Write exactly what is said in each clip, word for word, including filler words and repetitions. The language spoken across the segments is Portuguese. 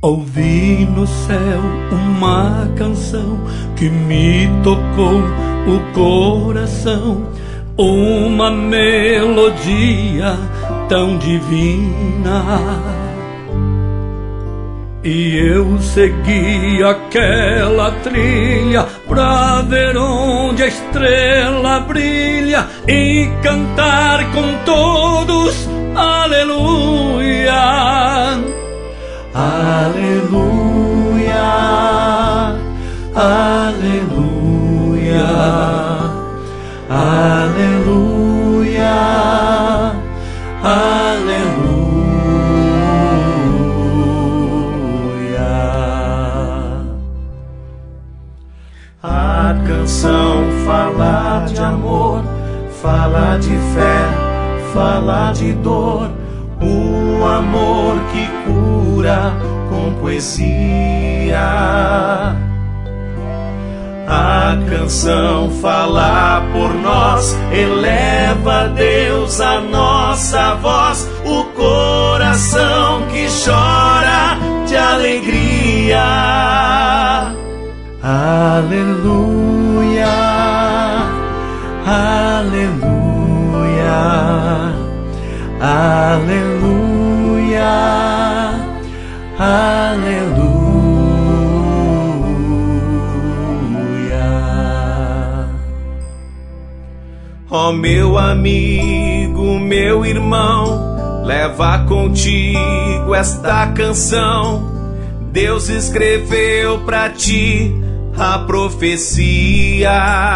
Ouvi no céu uma canção que me tocou o coração, uma melodia tão divina. E eu segui aquela trilha pra ver onde a estrela brilha e cantar com todos aleluia. Aleluia, aleluia, aleluia, aleluia. A canção fala de amor, fala de fé, fala de dor, um amor que cura com poesia. A canção fala por nós, eleva a Deus a nossa voz, o coração que chora de alegria. Aleluia, aleluia, aleluia, aleluia. Ó meu amigo, meu irmão, leva contigo esta canção. Deus escreveu pra ti a profecia.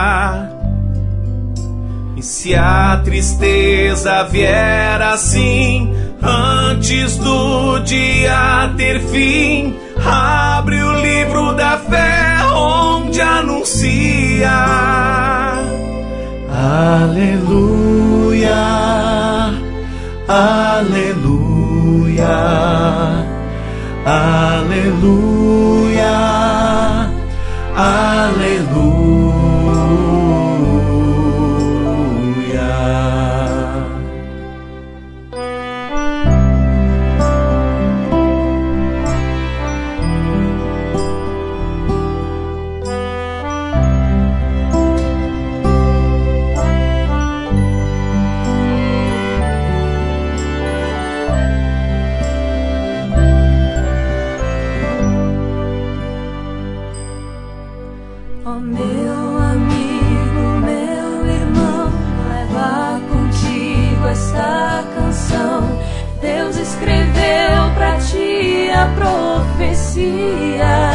E se a tristeza vier assim, antes do dia ter fim, abre o livro da fé onde anuncia. Aleluia, aleluia, aleluia, aleluia. Ó meu amigo, meu irmão, leva contigo esta canção. Deus escreveu pra ti a profecia.